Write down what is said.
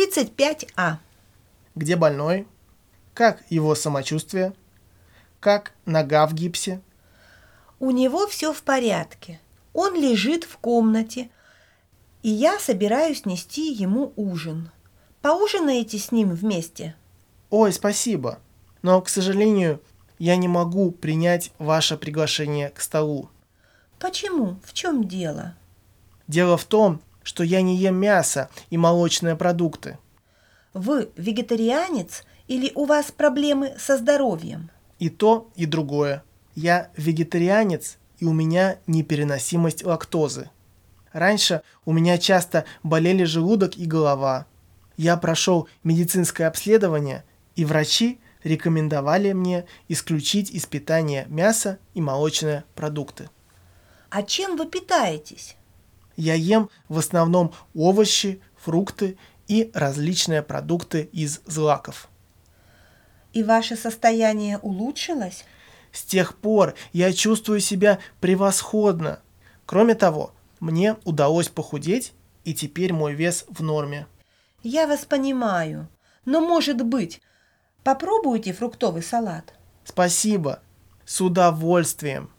35А. Где больной? Как его самочувствие? Как нога в гипсе? У него все в порядке. Он лежит в комнате, и я собираюсь нести ему ужин. Поужинаете с ним вместе? Ой, спасибо. Но, к сожалению, я не могу принять ваше приглашение к столу. Почему? В чем дело? Дело в том, что я не ем мясо и молочные продукты. Вы вегетарианец или у вас проблемы со здоровьем? И то, и другое. Я вегетарианец, и у меня непереносимость лактозы. Раньше у меня часто болели желудок и голова. Я прошел медицинское обследование, и врачи рекомендовали мне исключить из питания мясо и молочные продукты. А чем вы питаетесь? Я ем в основном овощи, фрукты и различные продукты из злаков. И ваше состояние улучшилось? С тех пор я чувствую себя превосходно. Кроме того, мне удалось похудеть, и теперь мой вес в норме. Я вас понимаю, но, может быть, попробуйте фруктовый салат? Спасибо. С удовольствием.